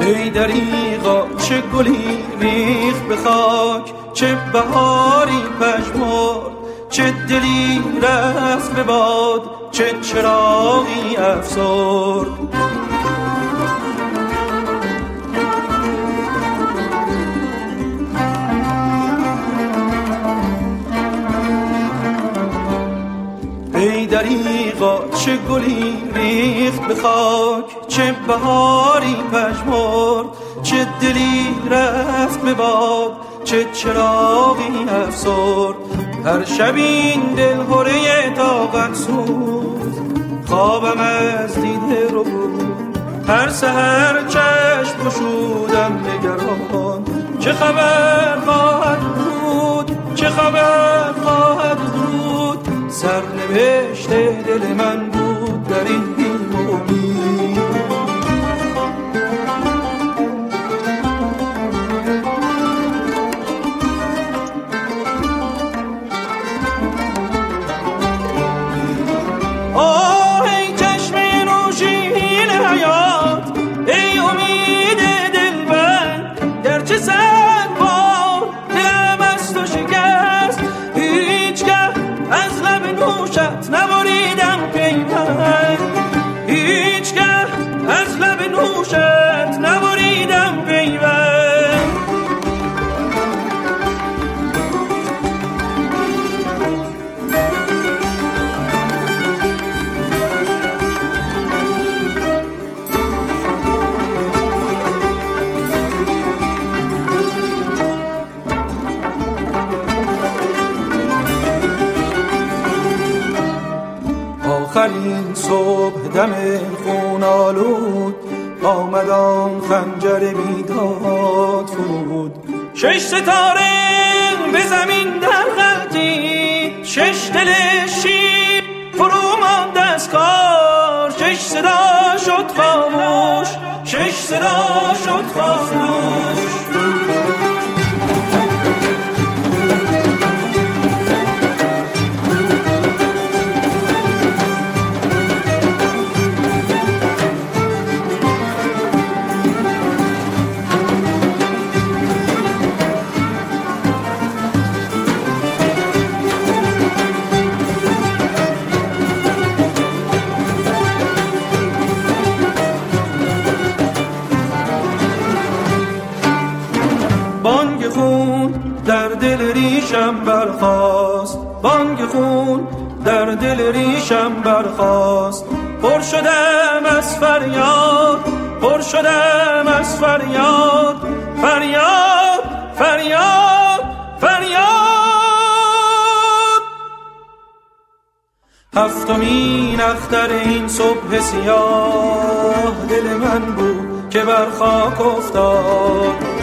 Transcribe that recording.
ای دریغا چه گلی ریخت به خاک، چه بهاری پژمرد، چه دلی رفت به باد، چه چراغی افسرد. ای دریغا چه گلی ریخت به خاک، چه بهاری پژمرد، چه دلی رفت به باد، چه چراغی افسرد. هر شب این دل هره طاقت سوز، خوابم از دیده رو بود. هر سحر چشم گشودم نگران، چه خبر خواهد بود، چه خبر خواهد بود. سرنوشت دل من بود در این امید. آه ای چشم نوشین حیات، ای امید دلبر، گرچه صد بار دلم از تو شکست، هیچگه از لب نوشت نبریدم پیوند، هیچگه از لب نوشت نبریدم پیوند. آخرین صبح دم خون آلود، آمد آن خنجر بیداد فرود. 6 ستاره به زمین در غلطید، 6 دل شیر فرو ماند از کار. 6 صدا شد خاموش، 6 صدا شد خاموش. بانگ خون در دل ریشم برخاست، بانگ خون در دل ریشم برخاست. پر شدم از فریاد، پر شدم از فریاد، فریاد فریاد فریاد. هفتمین اختر این صبح سیاه دل من بود که بر خاک افتاد.